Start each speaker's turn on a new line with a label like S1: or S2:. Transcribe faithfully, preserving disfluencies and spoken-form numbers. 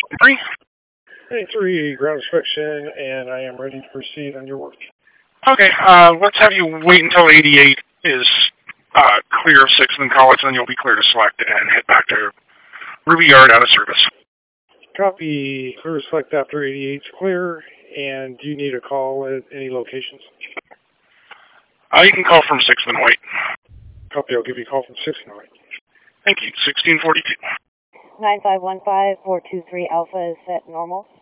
S1: Three?
S2: eighty-three, ground inspection, and I am ready to proceed on your work.
S1: Okay, uh, let's have you wait until eighty-eight is uh, clear of sixth and College, and then you'll be clear to select and head back to Ruby Yard out of service.
S2: Copy. Clear to select after eighty-eight is clear, and do you need a call at any locations?
S1: Uh, you can call from sixth and wait.
S2: Copy. I'll give you a call from sixth and wait.
S1: Thank you. sixteen forty-two.
S3: nine five one five four two three Alpha is set normal.